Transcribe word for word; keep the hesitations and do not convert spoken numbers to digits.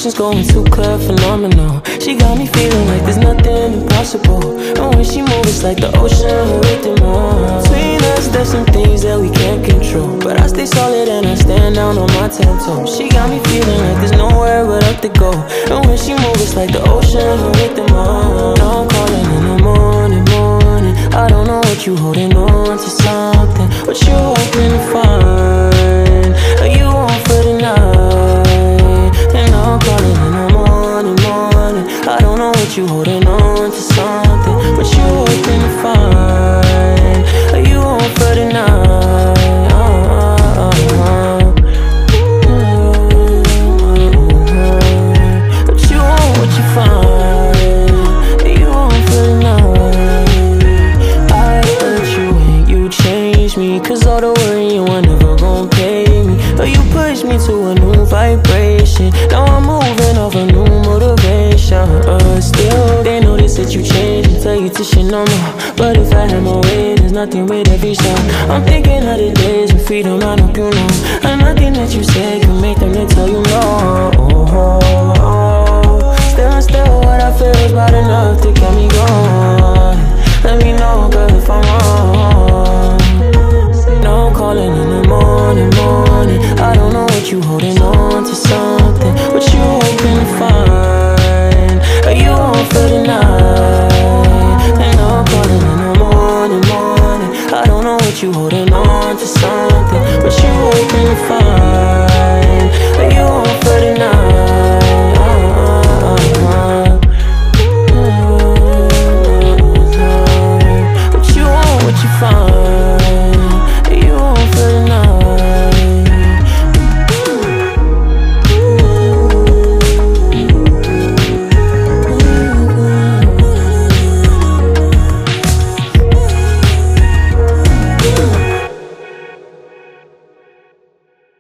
Emotions going too clear, phenomenal. She got me feeling like there's nothing impossible. And when she moves, it's like the ocean with the moon. Between us, there's some things that we can't control, but I stay solid and I stand down on my ten toes. She got me feeling like there's nowhere but up to go. And when she moves, it's like the ocean with the moon. Now I'm calling in the morning, morning. I don't know what you holding on to, something. What you hoping to find? Are you on for the night? And now I'm calling in the morning, morning. I don't know what you holding on to, something. What you hoping to find? Are you on for the night? What you want, what you find? Are you on for the night? I hurt you and you changed me, cause all the worry you were never gon' pay me. But you pushed me to a new vibration. Now I'm moving off a new motivation. uh, Still, they notice that you changed and tell you to shit no more. But if I had my way, there's nothing with every song. I'm thinking of the days with freedom, I hope you know. And nothing that you said can make them to tell you no. oh, oh, oh. Still and still what I feel is bad enough to get me going. Let me know, girl, if I'm wrong. Now I'm calling in the morning, morning. I don't know what you holding on to, something. What you hoping to find? Are you on for the night? And now I'm calling in the morning, morning. I don't know what you holding on to, something.